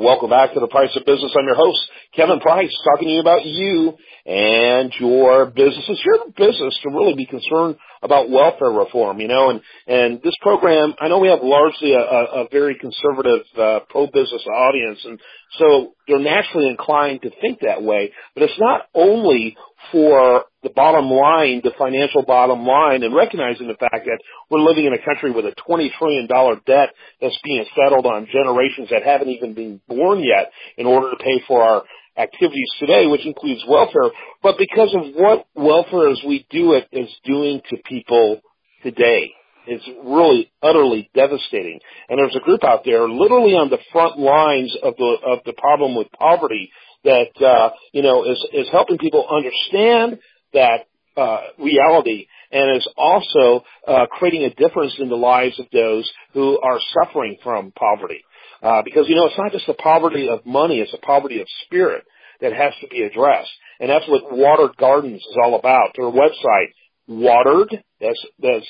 Welcome back to The Price of Business. I'm your host, Kevin Price, talking to you about you and your business. It's your business to really be concerned about welfare reform, and this program, I know we have largely a very conservative, pro-business audience, and so they're naturally inclined to think that way, but it's not only for the bottom line, the financial bottom line, and recognizing the fact that we're living in a country with a $20 trillion debt that's being settled on generations that haven't even been born yet in order to pay for our activities today, which includes welfare, but because of what welfare as we do it is doing to people today. It's really utterly devastating. And there's a group out there literally on the front lines of the problem with poverty that, is helping people understand that reality and is also creating a difference in the lives of those who are suffering from poverty. Because, it's not just the poverty of money, it's the poverty of spirit that has to be addressed. And that's what Watered Gardens is all about. Their website, Watered, that's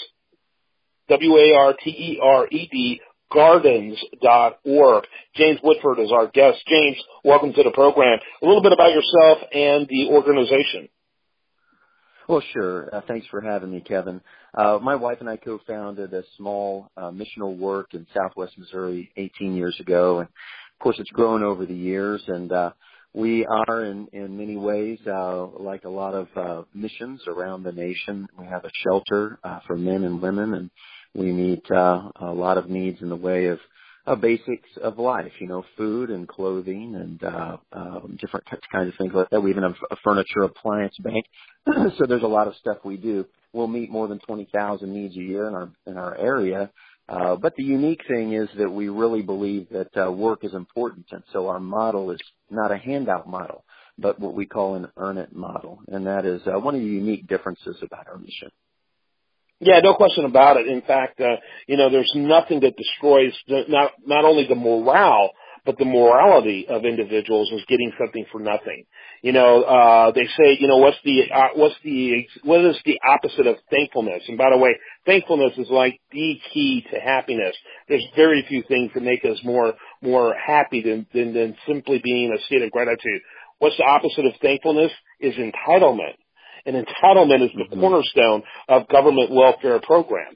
WARTERED, gardens.org. James Whitford is our guest. James, welcome to the program. A little bit about yourself and the organization. Well, sure. Thanks for having me, Kevin. My wife and I co-founded a small missional work in Southwest Missouri 18 years ago. And, of course, it's grown over the years. And we are, in many ways, like a lot of missions around the nation. We have a shelter for men and women, and we meet a lot of needs in the way of basics of life, food and clothing and different kinds of things like that. We even have a furniture appliance bank. So there's a lot of stuff we do. We'll meet more than 20,000 needs a year in our area. But the unique thing is that we really believe that work is important. And so our model is not a handout model, but what we call an earn it model. And that is one of the unique differences about our mission. Yeah, no question about it. In fact, there's nothing that destroys not only the morale, but the morality of individuals is getting something for nothing. They say, what is the opposite of thankfulness? And by the way, thankfulness is like the key to happiness. There's very few things that make us more happy than simply being a state of gratitude. What's the opposite of thankfulness is entitlement. And entitlement is the cornerstone of government welfare programs.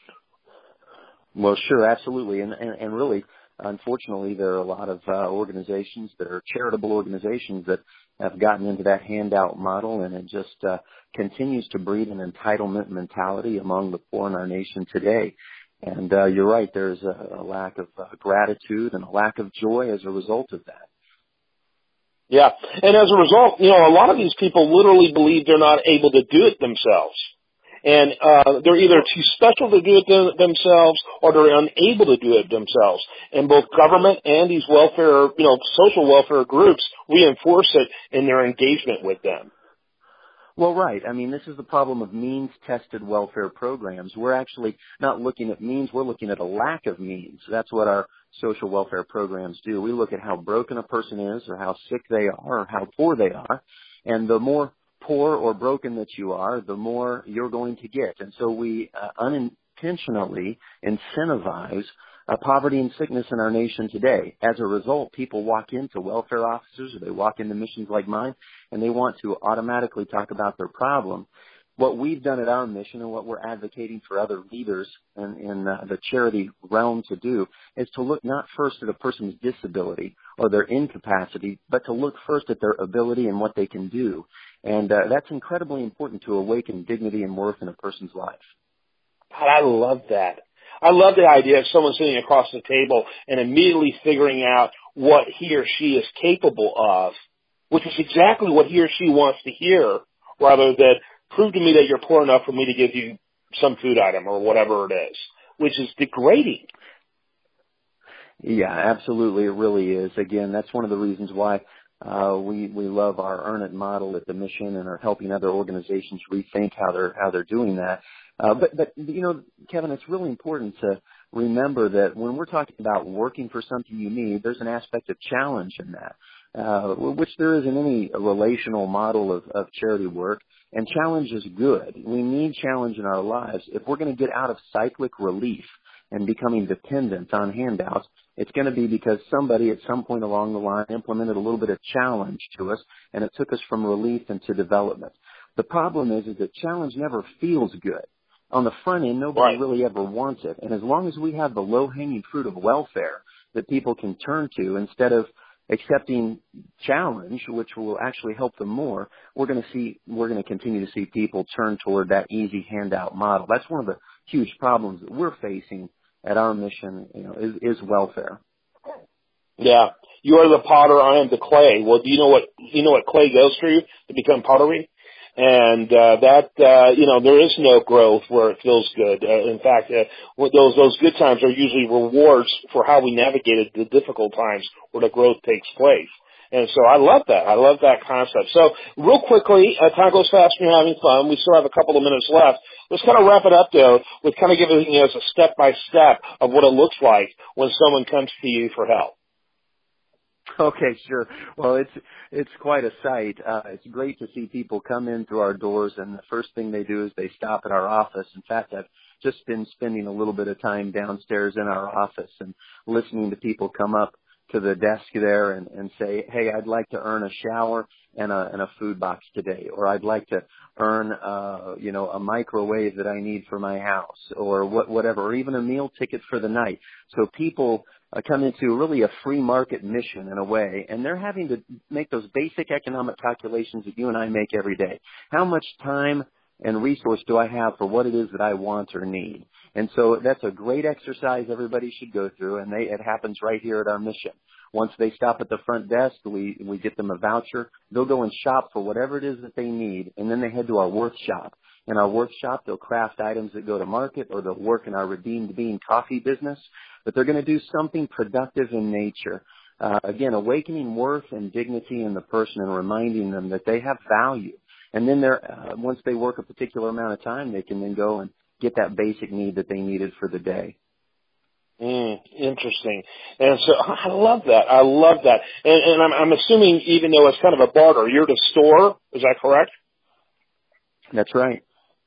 Well, sure, absolutely. And really, unfortunately, there are a lot of organizations that are charitable organizations that have gotten into that handout model, and it just continues to breed an entitlement mentality among the poor in our nation today. And you're right, there's a lack of gratitude and a lack of joy as a result of that. Yeah, and as a result, a lot of these people literally believe they're not able to do it themselves. And they're either too special to do it themselves or they're unable to do it themselves. And both government and these welfare, social welfare groups reinforce it in their engagement with them. Well, right. I mean, this is the problem of means-tested welfare programs. We're actually not looking at means. We're looking at a lack of means. That's what our social welfare programs do. We look at how broken a person is or how sick they are or how poor they are. And the more poor or broken that you are, the more you're going to get. And so we unintentionally incentivize poverty and sickness in our nation today. As a result, people walk into welfare officers or they walk into missions like mine and they want to automatically talk about their problem. What we've done at our mission and what we're advocating for other leaders in the charity realm to do is to look not first at a person's disability or their incapacity, but to look first at their ability and what they can do. And that's incredibly important to awaken dignity and worth in a person's life. God, I love that. I love the idea of someone sitting across the table and immediately figuring out what he or she is capable of, which is exactly what he or she wants to hear, rather than prove to me that you're poor enough for me to give you some food item or whatever it is, which is degrading. Yeah, absolutely. It really is. Again, that's one of the reasons why we love our Earn It model at the mission and are helping other organizations rethink how they're doing that. But Kevin, it's really important to remember that when we're talking about working for something you need, there's an aspect of challenge in that, which there is in any relational model of charity work. And challenge is good. We need challenge in our lives. If we're going to get out of cyclic relief and becoming dependent on handouts, it's going to be because somebody at some point along the line implemented a little bit of challenge to us, and it took us from relief into development. The problem is that challenge never feels good. On the front end, nobody really ever wants it. And as long as we have the low-hanging fruit of welfare that people can turn to instead of accepting challenge, which will actually help them more, we're going to continue to see people turn toward that easy handout model. That's one of the huge problems that we're facing at our mission, is welfare. Yeah. You are the potter, I am the clay. Well, do you know what clay goes through to become pottery? And there is no growth where it feels good. In fact, those good times are usually rewards for how we navigated the difficult times where the growth takes place. And so I love that. I love that concept. So real quickly, time goes fast when you're having fun. We still have a couple of minutes left. Let's kind of wrap it up, though, with kind of giving us a step-by-step of what it looks like when someone comes to you for help. Okay, sure. Well, it's quite a sight. It's great to see people come in through our doors, and the first thing they do is they stop at our office. In fact, I've just been spending a little bit of time downstairs in our office and listening to people come up to the desk there and say, hey, I'd like to earn a shower and a food box today, or I'd like to earn a microwave that I need for my house, or whatever, or even a meal ticket for the night. So people come into really a free market mission in a way, and they're having to make those basic economic calculations that you and I make every day. How much time and resource do I have for what it is that I want or need? And so that's a great exercise everybody should go through, and it happens right here at our mission. Once they stop at the front desk, we get them a voucher. They'll go and shop for whatever it is that they need, and then they head to our Worth Shop. In our Worth Shop, they'll craft items that go to market, or they'll work in our Redeemed Bean coffee business, but they're going to do something productive in nature. Again, awakening worth and dignity in the person and reminding them that they have value. And then once they work a particular amount of time, they can then go and get that basic need that they needed for the day. Interesting. And so I love that. I love that. And I'm assuming, even though it's kind of a barter, you're the store. Is that correct? That's right.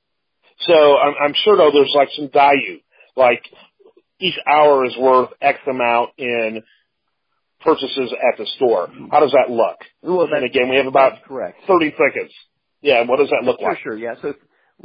So I'm sure, though, there's like some value. Like each hour is worth X amount in purchases at the store. How does that look? Well, and again, we have about 30 seconds. Yeah, what does that look like? Sure, yeah. So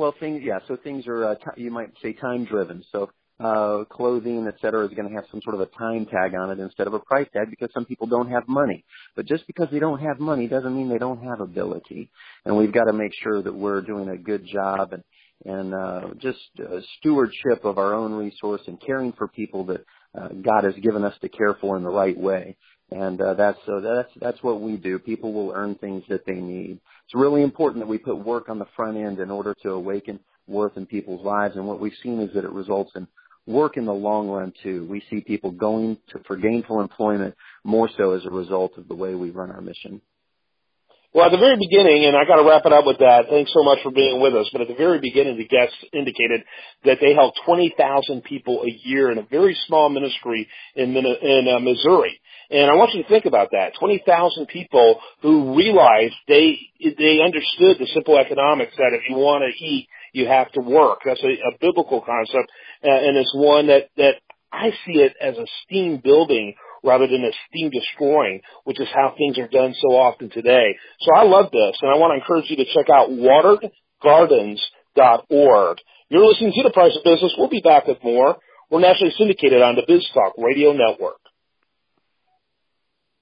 things are, you might say, time-driven. So clothing, et cetera, is going to have some sort of a time tag on it instead of a price tag, because some people don't have money. But just because they don't have money doesn't mean they don't have ability. And we've got to make sure that we're doing a good job and just stewardship of our own resource and caring for people that God has given us to care for in the right way. And that's what we do. People will earn things that they need. It's really important that we put work on the front end in order to awaken worth in people's lives. And what we've seen is that it results in work in the long run too. We see people going for gainful employment more so as a result of the way we run our mission. Well, at the very beginning, and I got to wrap it up with that, thanks so much for being with us, but at the very beginning, the guests indicated that they help 20,000 people a year in a very small ministry in Missouri. And I want you to think about that. 20,000 people who realized they understood the simple economics that if you want to eat, you have to work. That's a biblical concept, and it's one that I see it as a steam building rather than a steam destroying, which is how things are done so often today. So I love this, and I want to encourage you to check out wateredgardens.org. You're listening to The Price of Business. We'll be back with more. We're nationally syndicated on the BizTalk Radio Network.